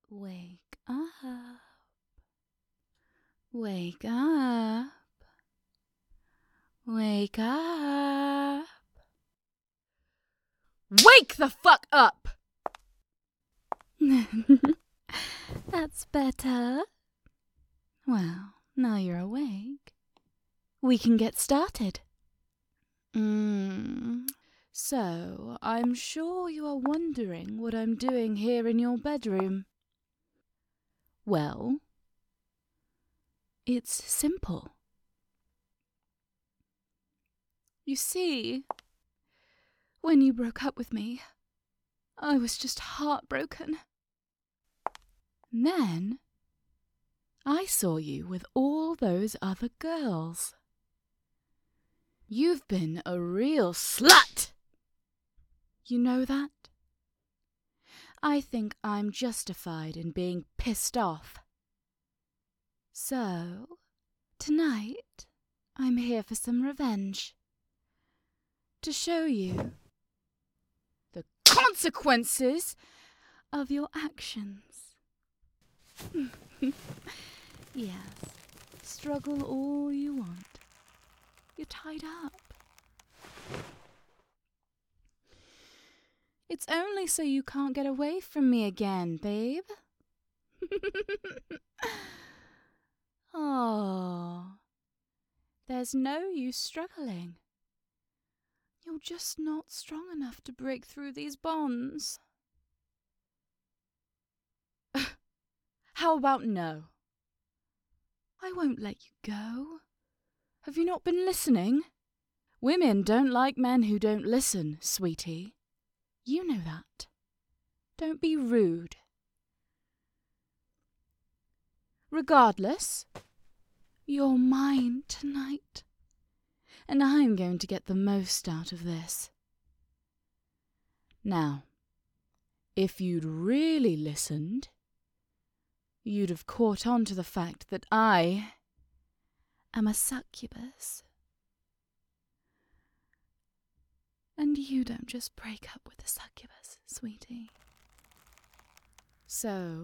Wake up. Wake up. Wake up. Wake the fuck up! That's better. Well, now you're awake, we can get started. So, I'm sure you are wondering what I'm doing here in your bedroom. Well, it's simple. You see, when you broke up with me, I was just heartbroken. And then I saw you with all those other girls. You've been a real slut! You know that? I think I'm justified in being pissed off. So, tonight, I'm here for some revenge. To show you the consequences of your actions. Yes, struggle all you want. You're tied up. It's only so you can't get away from me again, babe. Oh, there's no use struggling. You're just not strong enough to break through these bonds. How about no? I won't let you go. Have you not been listening? Women don't like men who don't listen, sweetie. You know that. Don't be rude. Regardless, you're mine tonight, and I'm going to get the most out of this. Now, if you'd really listened, you'd have caught on to the fact that I am a succubus. And you don't just break up with a succubus, sweetie. So,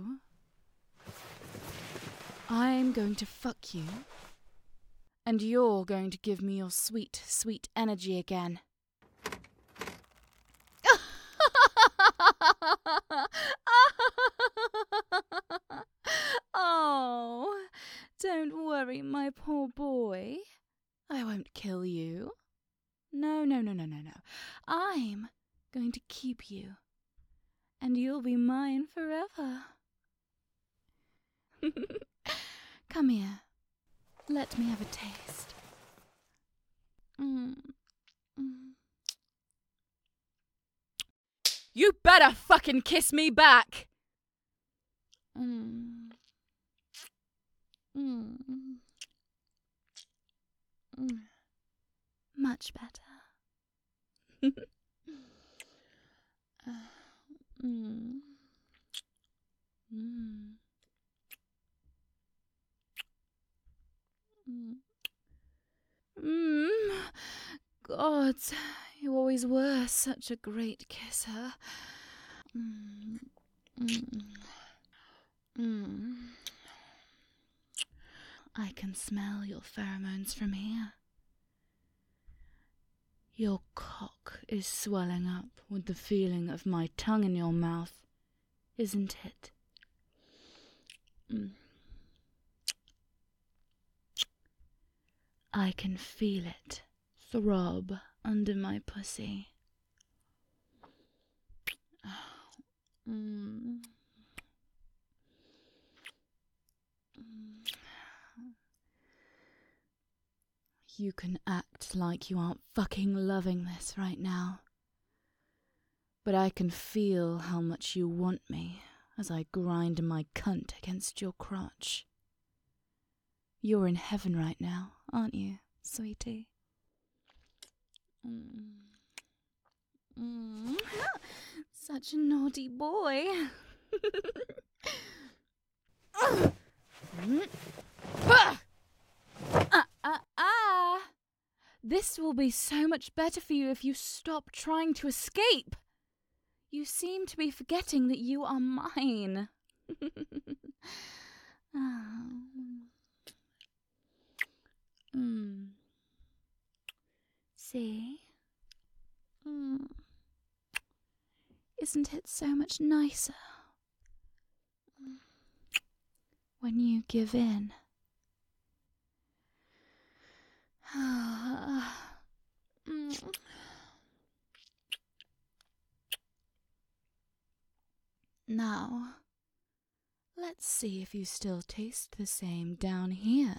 I'm going to fuck you, and you're going to give me your sweet, sweet energy again. Oh, don't worry, my poor boy. I won't kill you. No. I'm going to keep you, and you'll be mine forever. Come here. Let me have a taste. You better fucking kiss me back! Much better. God, you always were such a great kisser. I can smell your pheromones from here. Your cock is swelling up with the feeling of my tongue in your mouth, isn't it? I can feel it throb under my pussy. You can act like you aren't fucking loving this right now, but I can feel how much you want me as I grind my cunt against your crotch. You're in heaven right now, aren't you, sweetie? Such a naughty boy. This will be so much better for you if you stop trying to escape. You seem to be forgetting that you are mine. Oh. Mm. See? Mm. Isn't it so much nicer when you give in? Now, let's see if you still taste the same down here.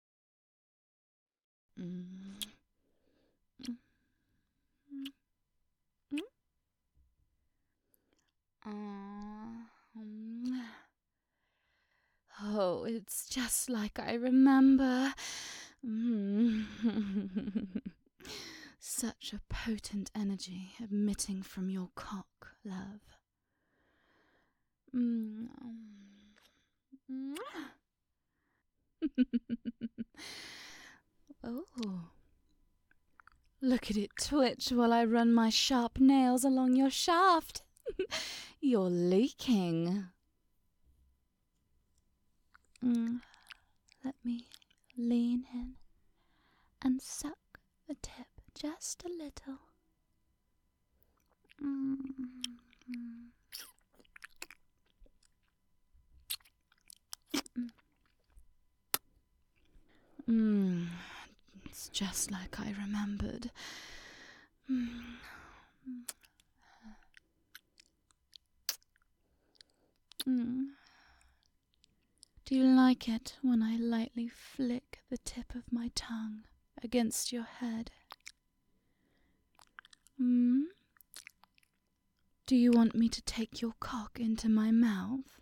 Oh, it's just like I remember. Such a potent energy emitting from your cock, love. Oh, look at it twitch while I run my sharp nails along your shaft. You're leaking. Let me lean in and suck the tip just a little. It's just like I remembered. Do you like it when I lightly flick the tip of my tongue against your head? Do you want me to take your cock into my mouth?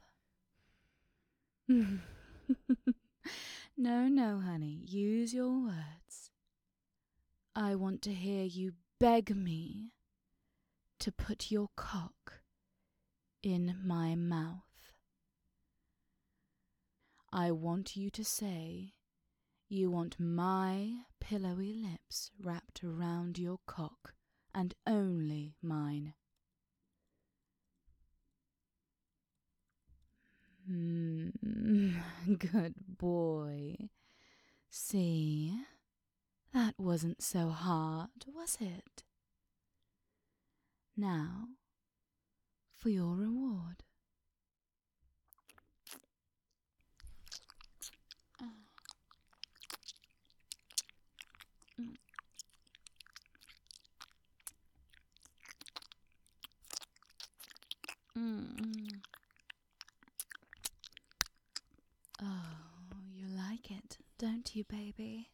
No, honey, use your words. I want to hear you beg me to put your cock in my mouth. I want you to say you want my pillowy lips wrapped around your cock, and only mine. Good boy. See, that wasn't so hard, was it? Now, for your reward. Oh, you like it, don't you, baby?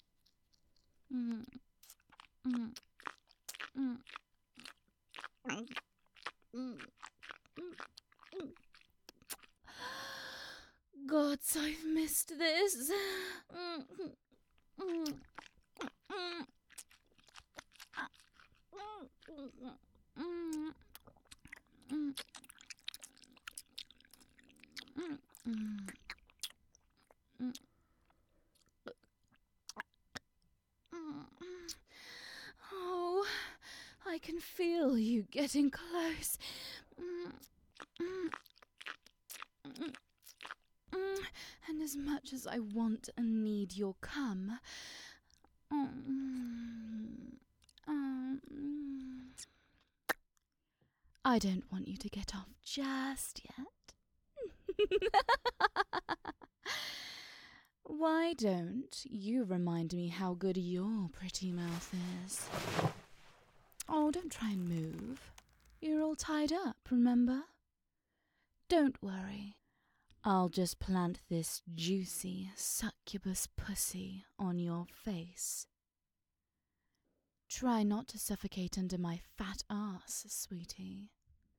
Gods, I've missed this. Oh, I can feel you getting close. And as much as I want and need your cum, I don't want you to get off just yet. Why don't you remind me how good your pretty mouth is? Oh, don't try and move. You're all tied up, remember? Don't worry. I'll just plant this juicy succubus pussy on your face. Try not to suffocate under my fat ass, sweetie.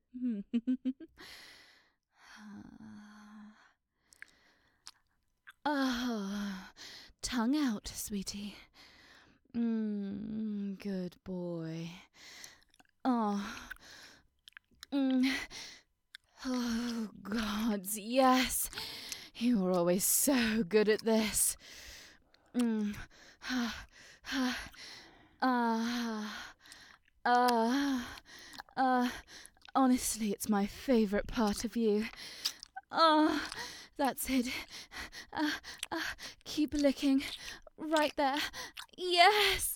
Tongue out, sweetie. Good boy. Oh, gods, yes. You were always so good at this. Honestly, it's my favorite part of you. Oh, that's it. Keep licking. Right there. Yes.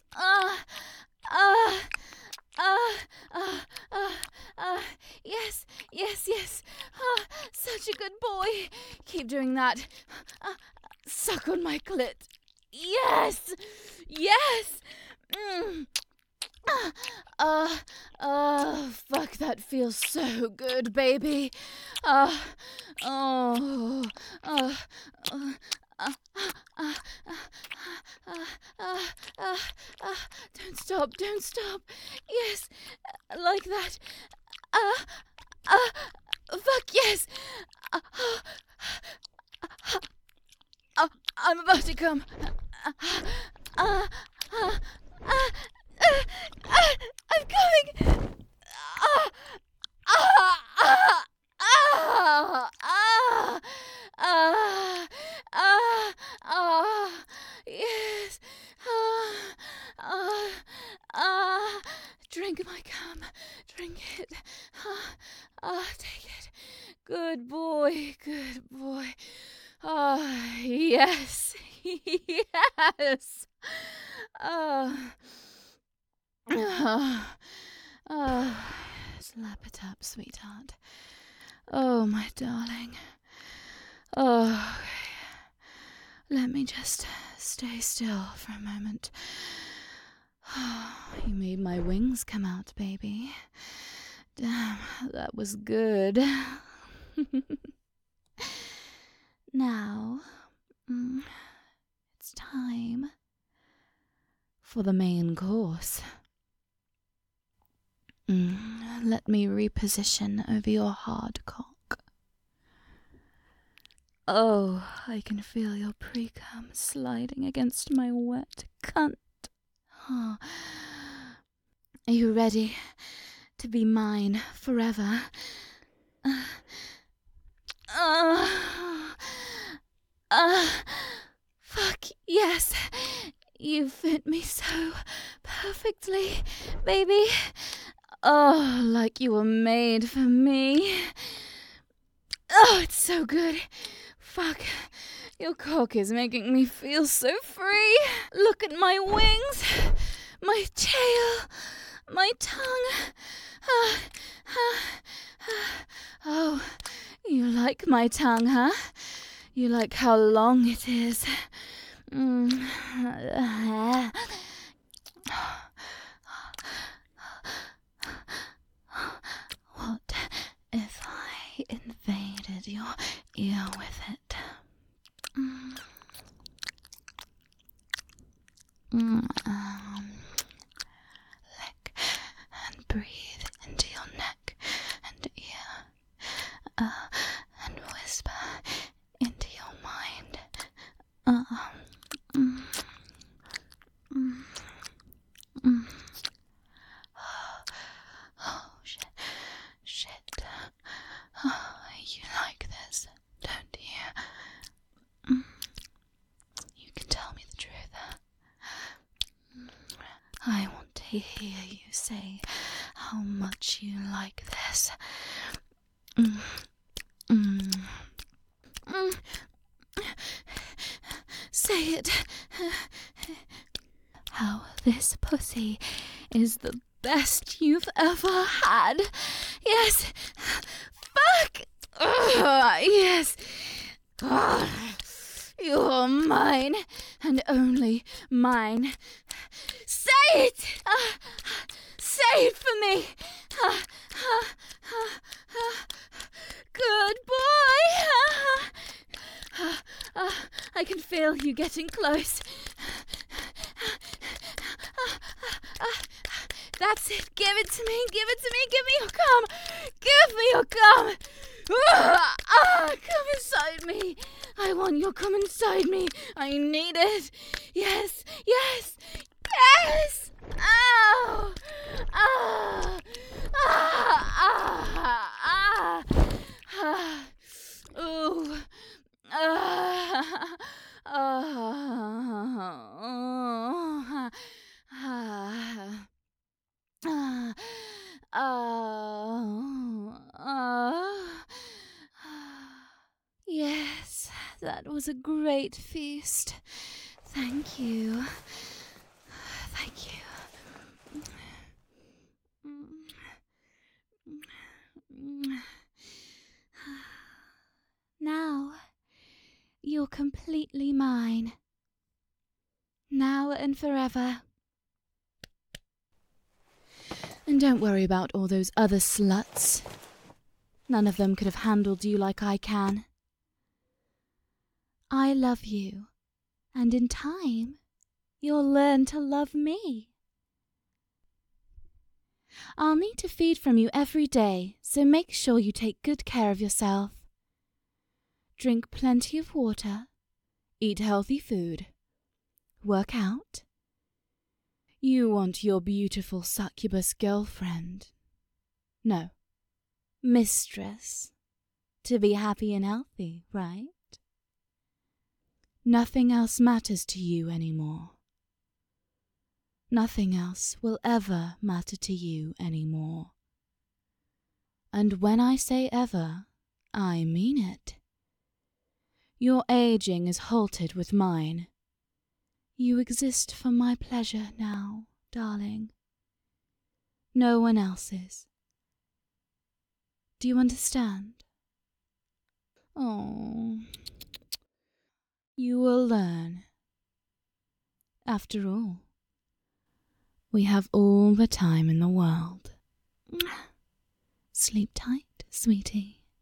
Yes, yes, yes. Such a good boy. Keep doing that. Suck on my clit. Yes, yes. Fuck, that feels so good, baby. Don't stop, don't stop. Yes, like that. Fuck, yes. I'm about to come. I'm coming. Yes. Drink my cum. Drink it. Take it. Good boy. Good boy. Yes. Yes. Slap it up, sweetheart. Oh, my darling. Oh, let me just stay still for a moment. You made my wings come out, baby. Damn, that was good. Now, it's time for the main course. Let me reposition over your hard cock. Oh, I can feel your pre-cum sliding against my wet cunt. Oh. Are you ready to be mine forever? Fuck, yes. You fit me so perfectly, baby. Oh, like you were made for me. Oh, it's so good. Fuck, your cock is making me feel so free. Look at my wings, my tail, my tongue. Oh, you like my tongue, huh? You like how long it is. What if I invaded your ear with it? Lick and breathe into your neck and ear, and whisper into your mind. Oh, shit. Oh, you like this, don't you? You can tell me the truth. I want to hear you say how much you like this. Say it. How this pussy is the best you've ever had. Yes. Fuck. Yes. You're mine and only mine. Say it. Say it for me. Good boy. I can feel you getting close. That's it. Give it to me. Give it to me. Give me your cum. Give me your cum. Come inside me. I want your cum inside me. I need it. Yes. Yes. Yes. Ow. Ooh. That was a great feast. Thank you. Thank you. Now, you're completely mine. Now and forever. And don't worry about all those other sluts. None of them could have handled you like I can. I love you, and in time, you'll learn to love me. I'll need to feed from you every day, so make sure you take good care of yourself. Drink plenty of water, eat healthy food, work out. You want your beautiful succubus girlfriend, no, mistress, to be happy and healthy, right? Nothing else matters to you anymore. Nothing else will ever matter to you anymore. And when I say ever, I mean it. Your aging is halted with mine. You exist for my pleasure now, darling. No one else's. Do you understand? Oh, you will learn. After all, we have all the time in the world. Sleep tight, sweetie.